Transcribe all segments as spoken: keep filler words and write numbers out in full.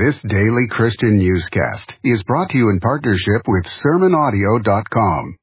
This daily Christian newscast is brought to you in partnership with sermon audio dot com.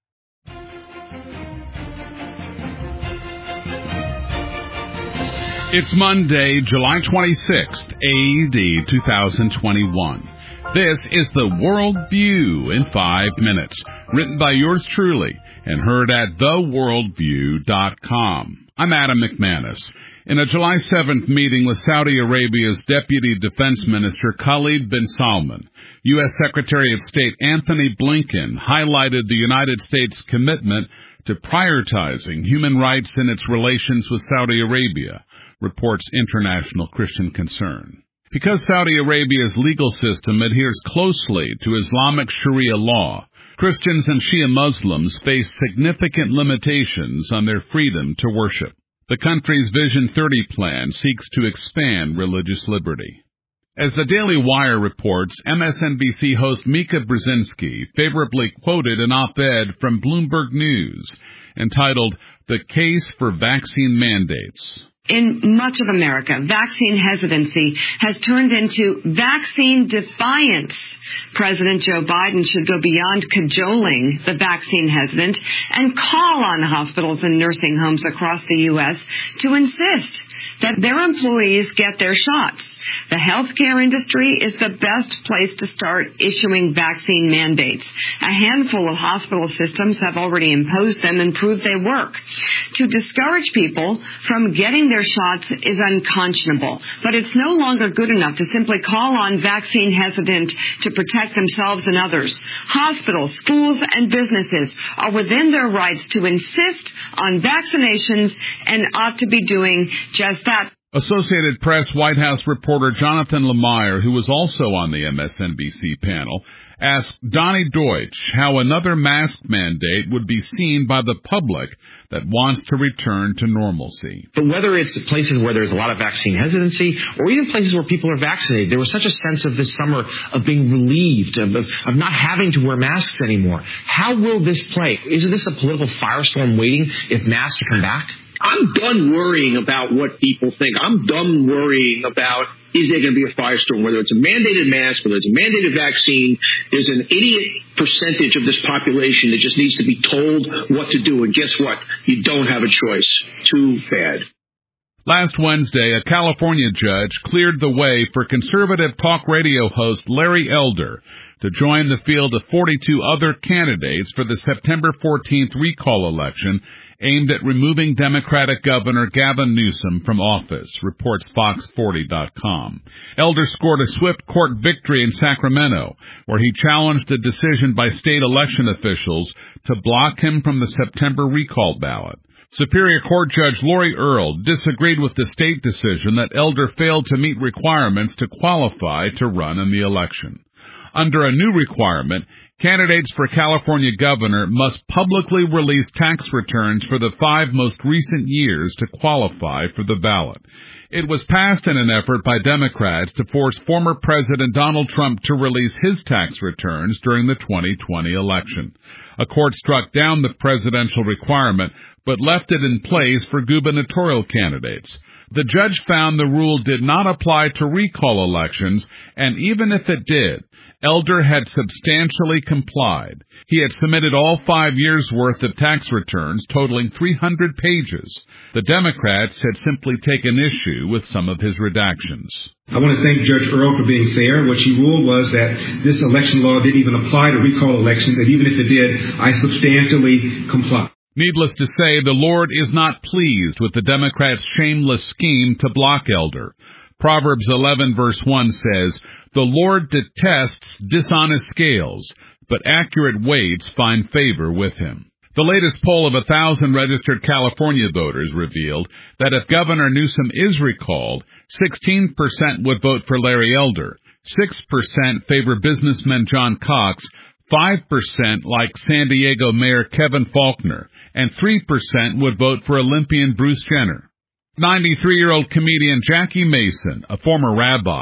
It's Monday, July twenty-sixth, A D two thousand twenty-one. This is the World View in five minutes, written by yours truly and heard at the world view dot com. I'm Adam McManus. In a July seventh meeting with Saudi Arabia's Deputy Defense Minister Khalid bin Salman, U S Secretary of State Anthony Blinken highlighted the United States' commitment to prioritizing human rights in its relations with Saudi Arabia, reports International Christian Concern. Because Saudi Arabia's legal system adheres closely to Islamic Sharia law, Christians and Shia Muslims face significant limitations on their freedom to worship. The country's Vision thirty plan seeks to expand religious liberty. As the Daily Wire reports, M S N B C host Mika Brzezinski favorably quoted an op-ed from Bloomberg News entitled, "The Case for Vaccine Mandates." In much of America, vaccine hesitancy has turned into vaccine defiance. President Joe Biden should go beyond cajoling the vaccine hesitant and call on hospitals and nursing homes across the U S to insist that their employees get their shots. The healthcare industry is the best place to start issuing vaccine mandates. A handful of hospital systems have already imposed them and proved they work. To discourage people from getting their shots is unconscionable, but it's no longer good enough to simply call on vaccine hesitant to protect themselves and others. Hospitals, schools, and businesses are within their rights to insist on vaccinations and ought to be doing just that. Associated Press White House reporter Jonathan Lemire, who was also on the M S N B C panel, asked Donnie Deutsch how another mask mandate would be seen by the public that wants to return to normalcy. But whether it's places where there's a lot of vaccine hesitancy or even places where people are vaccinated, there was such a sense of this summer of being relieved, of, of, of not having to wear masks anymore. How will this play? Isn't this a political firestorm waiting if masks come back? I'm done worrying about what people think. I'm done worrying about, is there going to be a firestorm? Whether it's a mandated mask, whether it's a mandated vaccine, there's an idiot percentage of this population that just needs to be told what to do. And guess what? You don't have a choice. Too bad. Last Wednesday, a California judge cleared the way for conservative talk radio host Larry Elder to join the field of forty-two other candidates for the September fourteenth recall election aimed at removing Democratic Governor Gavin Newsom from office, reports Fox forty dot com. Elder scored a swift court victory in Sacramento, where he challenged a decision by state election officials to block him from the September recall ballot. Superior Court Judge Lori Earle disagreed with the state decision that Elder failed to meet requirements to qualify to run in the election. Under a new requirement, candidates for California governor must publicly release tax returns for the five most recent years to qualify for the ballot. It was passed in an effort by Democrats to force former President Donald Trump to release his tax returns during the twenty twenty election. A court struck down the presidential requirement, but left it in place for gubernatorial candidates. The judge found the rule did not apply to recall elections, and even if it did, Elder had substantially complied. He had submitted all five years' worth of tax returns, totaling three hundred pages. The Democrats had simply taken issue with some of his redactions. I want to thank Judge Earle for being fair. What she ruled was that this election law didn't even apply to recall elections, and even if it did, I substantially complied. Needless to say, the Lord is not pleased with the Democrats' shameless scheme to block Elder. Proverbs eleven verse one says, "The Lord detests dishonest scales, but accurate weights find favor with him." The latest poll of a thousand registered California voters revealed that if Governor Newsom is recalled, sixteen percent would vote for Larry Elder, six percent favor businessman John Cox, five percent like San Diego Mayor Kevin Faulconer, and three percent would vote for Olympian Bruce Jenner. ninety-three-year-old comedian Jackie Mason, a former rabbi,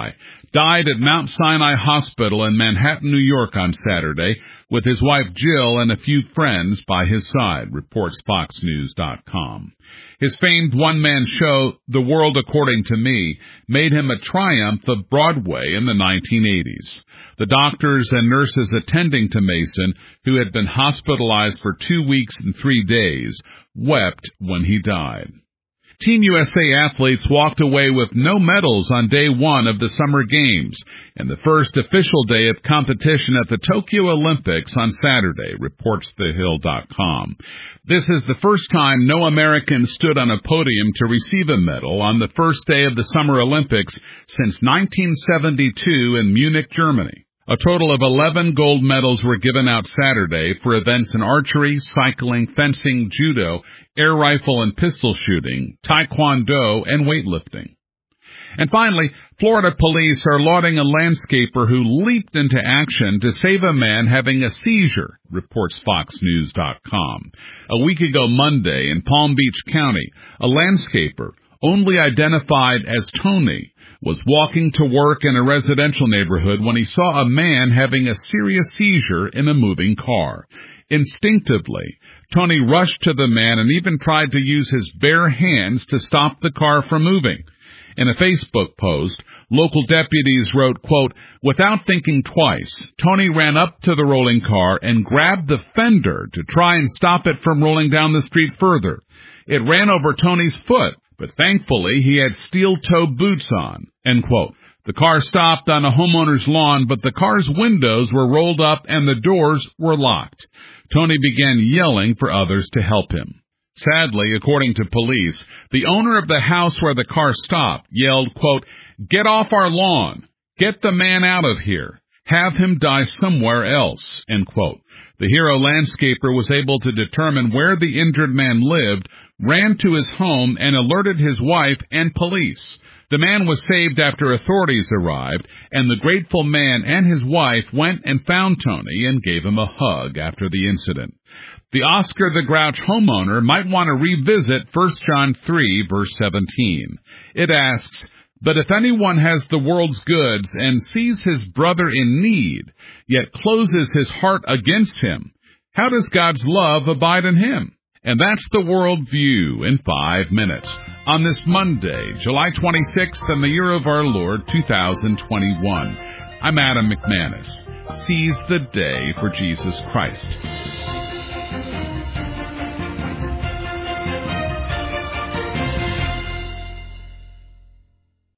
died at Mount Sinai Hospital in Manhattan, New York on Saturday, with his wife Jill and a few friends by his side, reports Fox News dot com. His famed one-man show, The World According to Me, made him a triumph of Broadway in the nineteen eighties. The doctors and nurses attending to Mason, who had been hospitalized for two weeks and three days, wept when he died. Team U S A athletes walked away with no medals on day one of the Summer Games and the first official day of competition at the Tokyo Olympics on Saturday, reports the hill dot com. This is the first time no American stood on a podium to receive a medal on the first day of the Summer Olympics since nineteen seventy-two in Munich, Germany. A total of eleven gold medals were given out Saturday for events in archery, cycling, fencing, judo, air rifle and pistol shooting, taekwondo, and weightlifting. And finally, Florida police are lauding a landscaper who leaped into action to save a man having a seizure, reports Fox News dot com. A week ago Monday in Palm Beach County, a landscaper, only identified as Tony, was walking to work in a residential neighborhood when he saw a man having a serious seizure in a moving car. Instinctively, Tony rushed to the man and even tried to use his bare hands to stop the car from moving. In a Facebook post, local deputies wrote, quote, "Without thinking twice, Tony ran up to the rolling car and grabbed the fender to try and stop it from rolling down the street further. It ran over Tony's foot, but thankfully he had steel-toe boots on," end quote. The car stopped on a homeowner's lawn, but the car's windows were rolled up and the doors were locked. Tony began yelling for others to help him. Sadly, according to police, the owner of the house where the car stopped yelled, quote, "Get off our lawn. Get the man out of here. Have him die somewhere else," end quote. The hero landscaper was able to determine where the injured man lived, ran to his home, and alerted his wife and police. The man was saved after authorities arrived, and the grateful man and his wife went and found Tony and gave him a hug after the incident. The Oscar the Grouch homeowner might want to revisit First John three, verse seventeen. It asks, "But if anyone has the world's goods and sees his brother in need, yet closes his heart against him, how does God's love abide in him?" And that's the World View in five minutes on this Monday, July twenty-sixth, in the year of our Lord, two thousand twenty-one. I'm Adam McManus. Seize the day for Jesus Christ.